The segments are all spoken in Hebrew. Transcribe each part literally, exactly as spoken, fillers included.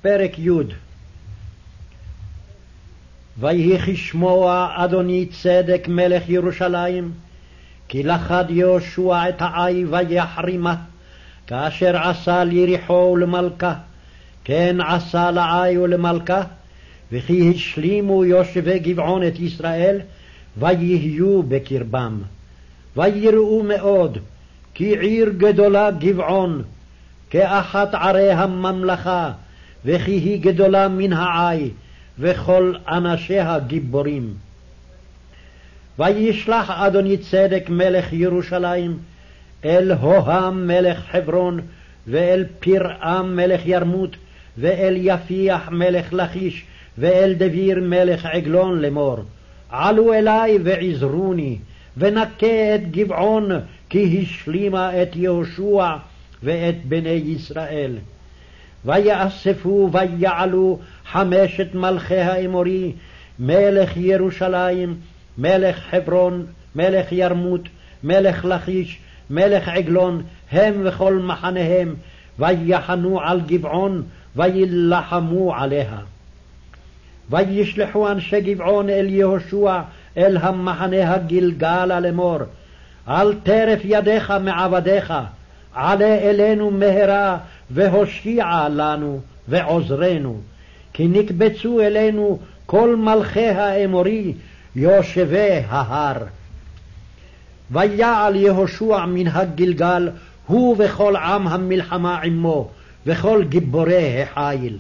פרק י'. ויהי כשמוע אדוני צדק מלך ירושלים, כי לכד יהושע את העי ויחרימה, כאשר עשה ליריחו ולמלכה, כן עשה לעי ולמלכה, וכי השלימו יושבי גבעון את ישראל, ויהיו בקרבם. ויראו מאוד, כי עיר גדולה גבעון, כאחת ערי הממלכה, וכי היא גדולה מן העי, וכל אנשיה גיבורים. וישלח אדוני צדק מלך ירושלים אל הוהם מלך חברון, ואל פירעם מלך ירמות, ואל יפיח מלך לכיש, ואל דביר מלך עגלון לאמור, עלו אלי ועזרוני, ונקה את גבעון, כי השלימה את יהושע ואת בני ישראל. ויאספו ויעלו חמשת מלכי האמורי, מלך ירושלים, מלך חברון, מלך ירמות, מלך לכיש, מלך עגלון, הם וכל מחניהם, ויחנו על גבעון, וילחמו עליה. וישלחו אנשי גבעון אל יהושע, אל המחנה הגלגלה לאמור, אל טרף ידיך מעבדיך, עלה אלינו מהרה, והושיע לנו ועוזרנו, כי נקבצו אלינו כל מלכי האמורי, יושבי ההר. ויעל יהושע מן הגלגל, הוא וכל עם המלחמה עמו, וכל גיבורי החיל.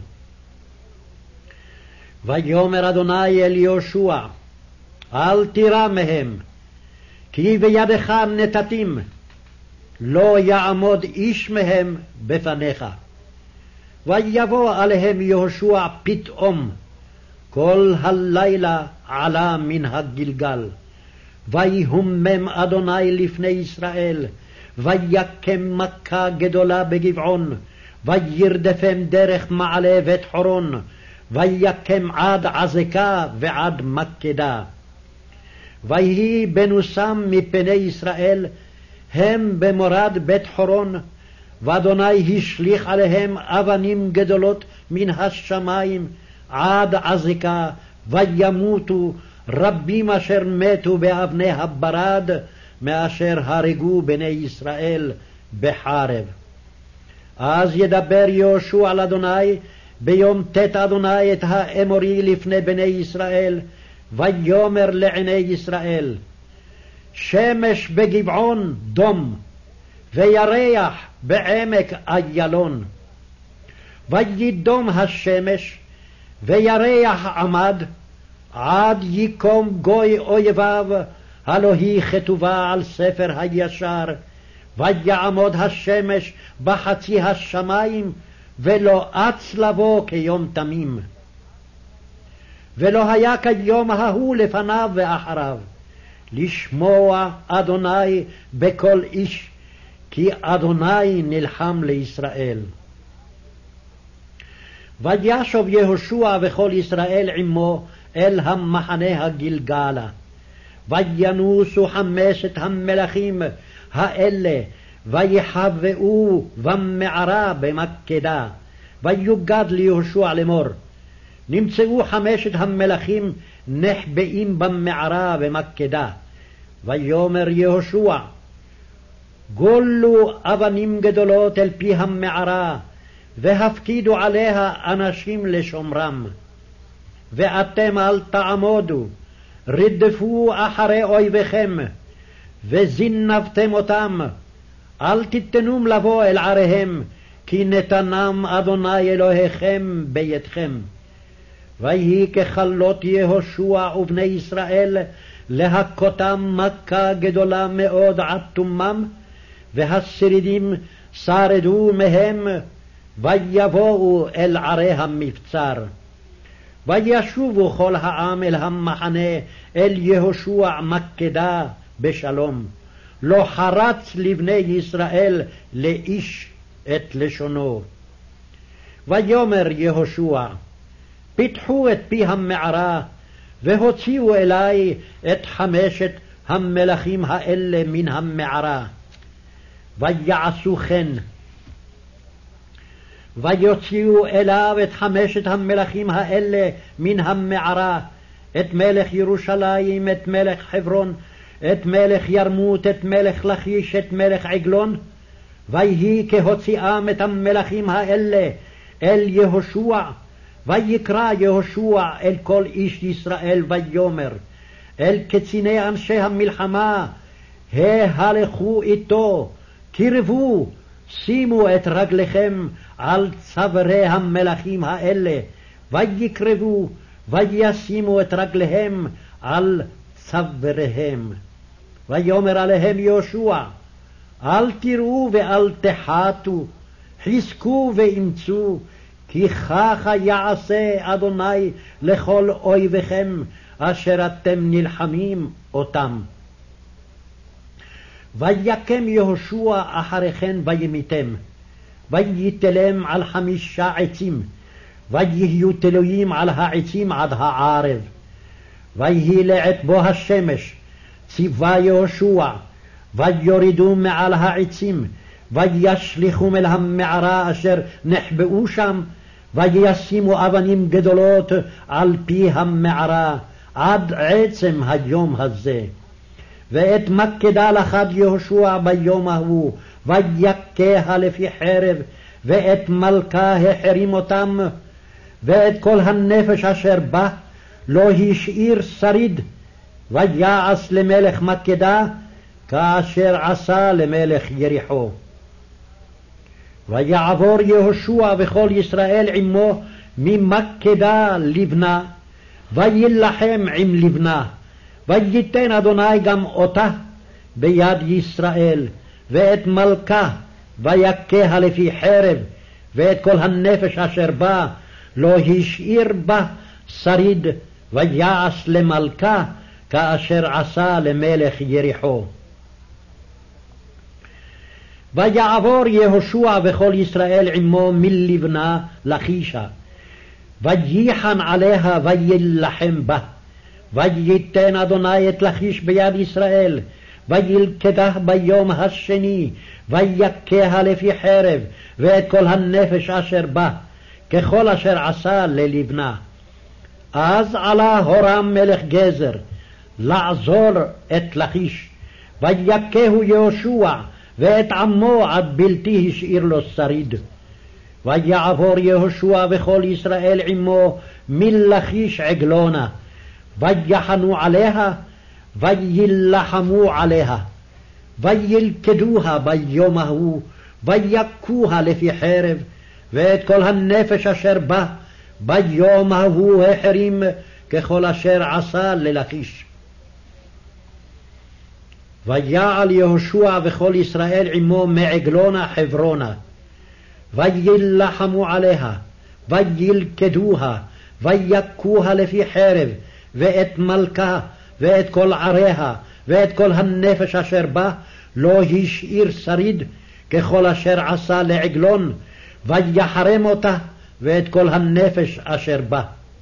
ויאמר אדוני אל יהושע, אל תירא מהם, כי בידך נתתים, לא יעמוד איש מהם בפניך. ויבוא עליהם יהושע פתאום, כל הלילה עלה מן הגלגל. ויהומם אדוני לפני ישראל, ויקם מכה גדולה בגבעון, וירדפם דרך מעלה בית חורון, ויקם עד עזקה ועד מקדה. ויהי בנוסם מפני ישראל, הם במורד בית חורון, ואדוני השליך עליהם אבנים גדולות מן השמיים עד עזקה, וימותו רבים אשר מתו באבני הברד, מאשר הרגו בני ישראל בחרב. אז ידבר יהושע על אדוני ביום תת אדוני את האמורי לפני בני ישראל, ויאמר לעיני ישראל, שמש בגבעון דום, וירח בעמק איילון. וידום השמש, וירח עמד, עד יקום גוי אויביו, הלא היא כתובה על ספר הישר. ויעמוד השמש בחצי השמיים, ולא אץ לבוא כיום תמים. ולא היה כיום ההוא לפניו ואחריו, לשמוע אדוני בכל איש, כי אדוני נלחם לישראל. וישוב יהושע וכל ישראל עמו אל המחנה הגלגלה. וינוסו חמשת המלכים האלה, ויחבאו במערה במקדה. ויוגד ליהושע לאמור, נמצאו חמשת המלכים נחבאים במערה במקדה. ויאמר יהושע, גולו אבנים גדולות אל פי המערה, והפקידו עליה אנשים לשומרם. ואתם אל תעמודו, רדפו אחרי אויביכם, וזינבתם אותם, אל תיתנום לבוא אל עריהם, כי נתנם אדוני אלוהיכם בידכם. ויהי ככלות יהושע ובני ישראל, להכותם מכה גדולה מאוד עד תומם, והשרידים שרדו מהם, ויבואו אל ערי המבצר. וישובו כל העם אל המחנה, אל יהושע מקדה בשלום. לא חרץ לבני ישראל לאיש את לשונו. ויאמר יהושע, פיתחו את פי המערה, והוציאו אלי את חמשת המלכים האלה מן המערה. ויעשו כן. ויוציאו אליו את חמשת המלכים האלה מן המערה, את מלך ירושלים, את מלך חברון, את מלך ירמות, את מלך לכיש, את מלך עגלון. ויהי כהוציאם את המלכים האלה אל יהושע, ויקרא יהושע אל כל איש ישראל ויאמר אל קציני אנשי המלחמה, ההלכו איתו, קרבו, שימו את רגליכם על צווארי המלכים האלה, ויקרבו וישימו את רגליהם על צוואריהם. ויאמר עליהם יהושע, אל תראו ואל תחתו, חזקו ואמצו, כי ככה יעשה אדוני לכל אויביכם אשר אתם נלחמים אותם. ויקם יהושע אחרי כן וימיתם, ויתלם על חמישה עצים, ויהיו תלויים על העצים עד הערב. ויהי לעת בו השמש, ציווה יהושע, ויורידו מעל העצים, וישליכום אל המערה אשר נחבאו שם, וישימו אבנים גדולות על פי המערה, עד עצם היום הזה. ואת מקדה לחד יהושע ביום ההוא, ויכהה לפי חרב, ואת מלכה החרים אותם, ואת כל הנפש אשר בה לא השאיר שריד, ויעש למלך מקדה כאשר עשה למלך יריחו. ויעבור יהושע וכל ישראל עמו ממקדה לבנה, וילחם עם לבנה, וייתן אדוני גם אותה ביד ישראל, ואת מלכה ויכה לפי חרב, ואת כל הנפש אשר בה לא השאיר בה שריד, ויעש למלכה כאשר עשה למלך יריחו. ויעבור יהושע וכל ישראל עמו מלבנה לכישה, וייחן עליה וילחם בה, וייתן אדוני את לכיש ביד ישראל, וילכדה ביום השני, ויכה לפי חרב, ואת כל הנפש אשר בה, ככל אשר עשה ללבנה. אז עלה הורם מלך גזר לעזור את לכיש, ויכהו יהושע ואת עמו עד בלתי השאיר לו שריד. ויעבור יהושע וכל ישראל עמו מלכיש עגלונה, ויחנו עליה, וילחמו עליה, וילכדוה ביום ההוא, ויכוה לפי חרב, ואת כל הנפש אשר בה ביום ההוא החרים, ככל אשר עשה ללכיש. ויעל יהושע וכל ישראל עמו מעגלונה חברונה, וילחמו עליה, וילכדוה, ויכוה לפי חרב, ואת מלכה, ואת כל עריה, ואת כל הנפש אשר בה, לא השאיר שריד, ככל אשר עשה לעגלון, ויחרם אותה, ואת כל הנפש אשר בה.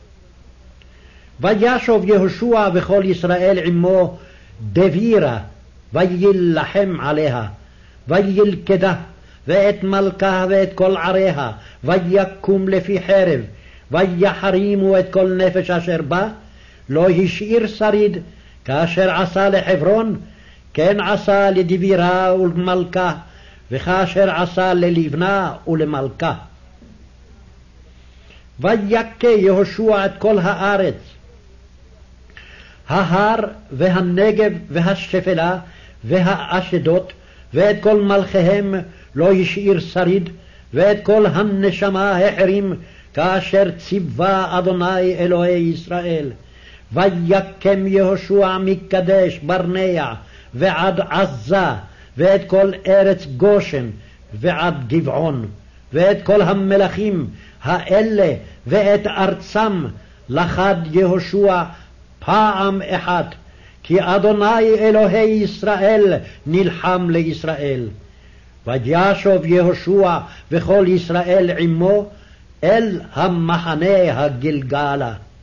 וישוב יהושע וכל ישראל עמו דבירה, וילחם עליה, וילכדה, ואת מלכה ואת כל עריה, ויקום לפי חרב, ויחרימו את כל נפש אשר בה, לא השאיר שריד, כאשר עשה לחברון, כן עשה לדבירה ולמלכה, וכאשר עשה ללבנה ולמלכה. ויכה יהושע את כל הארץ, ההר והנגב והשפלה והאשדות, ואת כל מלכיהם לא השאיר שריד, ואת כל הנשמה החרים, כאשר ציווה אדוני אלוהי ישראל. ויקם יהושע מקדש ברנע ועד עזה, ואת כל ארץ גושן ועד גבעון, ואת כל המלכים האלה ואת ארצם לחד יהושע פעם אחת, כי אדוני אלוהי ישראל נלחם לישראל. וישוב יהושע וכל ישראל עמו אל המחנה הגלגלה.